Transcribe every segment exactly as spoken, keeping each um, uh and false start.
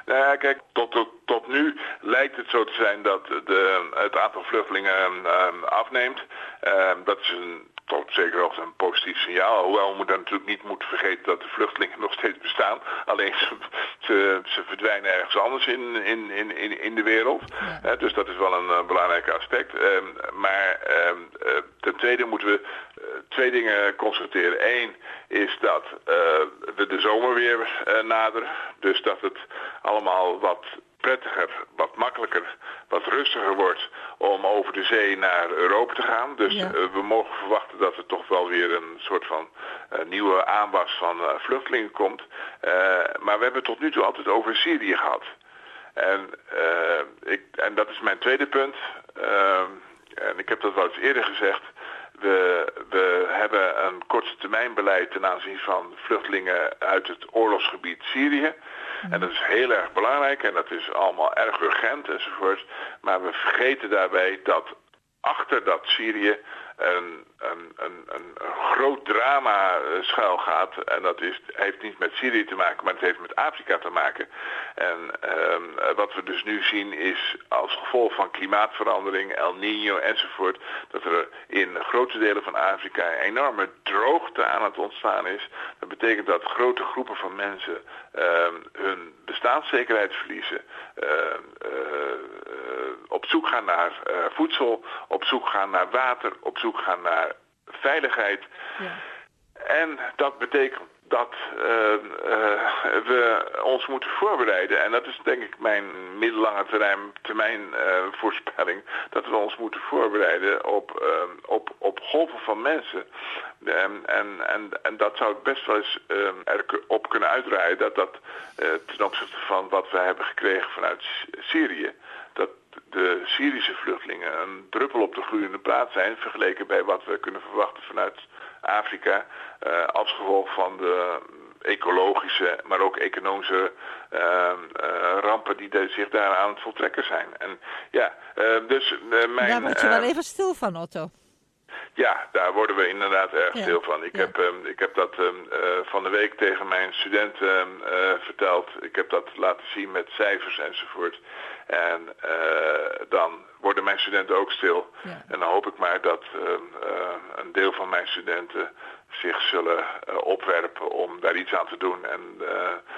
Nou ja, kijk, tot, tot, tot nu lijkt het zo te zijn dat de, het aantal vluchtelingen uh, afneemt. Uh, dat is een, tot zeker hoogte een positief signaal. Hoewel we moeten natuurlijk niet moeten vergeten dat de vluchtelingen nog steeds bestaan. Alleen ze, ze, ze verdwijnen ergens anders in, in, in, in de wereld. Ja. Uh, dus dat is wel een uh, belangrijk aspect. Uh, maar uh, uh, ten tweede moeten we uh, twee dingen constateren. Eén is dat uh, we de zomer weer uh, naderen. Dus dat het allemaal wat prettiger, wat makkelijker, wat rustiger wordt om over de zee naar Europa te gaan. Dus ja. uh, we mogen verwachten dat er toch wel weer een soort van uh, nieuwe aanwas van uh, vluchtelingen komt. Uh, maar we hebben tot nu toe altijd over Syrië gehad. En, uh, ik, en dat is mijn tweede punt. Uh, en ik heb dat wel eens eerder gezegd. We, we hebben een korte termijn beleid ten aanzien van vluchtelingen uit het oorlogsgebied Syrië. En dat is heel erg belangrijk en dat is allemaal erg urgent enzovoort. Maar we vergeten daarbij dat achter dat Syrië een, een, een, een, een groot drama schuil gaat. En dat is, heeft niet met Syrië te maken, maar het heeft met Afrika te maken. En um, wat we dus nu zien is als gevolg van klimaatverandering, El Niño enzovoort, dat er in grote delen van Afrika een enorme droogte aan het ontstaan is. Dat betekent dat grote groepen van mensen um, hun bestaanszekerheid verliezen, uh, uh, uh, op zoek gaan naar uh, voedsel, op zoek gaan naar water, op zoek gaan naar veiligheid. Ja. En dat betekent dat uh, uh, we ons moeten voorbereiden. En dat is denk ik mijn middellange termijn, termijn uh, voorspelling. Dat we ons moeten voorbereiden op, uh, op, op golven van mensen. Um, en, en, en dat zou ik best wel eens um, erop kunnen uitdraaien. Dat dat uh, ten opzichte van wat we hebben gekregen vanuit Syrië, dat de Syrische vluchtelingen een druppel op de gloeiende plaat zijn vergeleken bij wat we kunnen verwachten vanuit Afrika, uh, als gevolg van de ecologische, maar ook economische uh, uh, rampen die de, zich daar aan het voltrekken zijn. En ja, uh, dus uh, mijn... Daar word je wel uh, even stil van, Otto. Ja, daar worden we inderdaad erg ja. stil van. Ik, ja. heb, um, ik heb dat um, uh, van de week tegen mijn studenten uh, verteld. Ik heb dat laten zien met cijfers enzovoort. En uh, dan worden mijn studenten ook stil. Ja. En dan hoop ik maar dat uh, uh, een deel van mijn studenten zich zullen uh, opwerpen om daar iets aan te doen. En uh,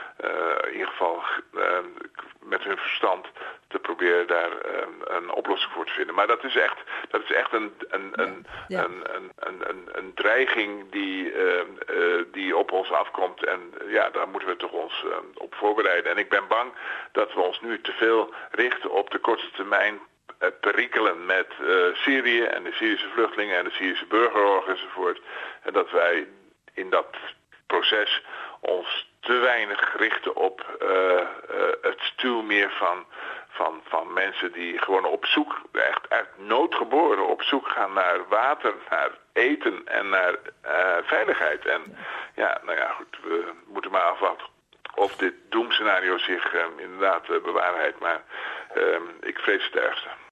uh, in ieder geval uh, met hun verstand te proberen daar uh, een oplossing voor te vinden. Maar dat is echt, dat is echt een, een, een, ja. een, een, een, een, een dreiging die, uh, uh, die op ons afkomt. En uh, ja, daar moeten we toch ons uh, op voorbereiden. En ik ben bang dat we ons nu te veel richten op de korte termijn perikelen met uh, Syrië en de Syrische vluchtelingen en de Syrische burgeroorlog enzovoort. En dat wij in dat proces ons te weinig richten op uh, uh, het stuwmeer van, van, van mensen die gewoon op zoek, echt uit noodgeboren op zoek gaan naar water, naar eten en naar uh, veiligheid. En ja, nou ja, goed, we moeten maar afwachten of dit doemscenario zich uh, inderdaad uh, bewaarheidt. Maar uh, ik vrees het ergste.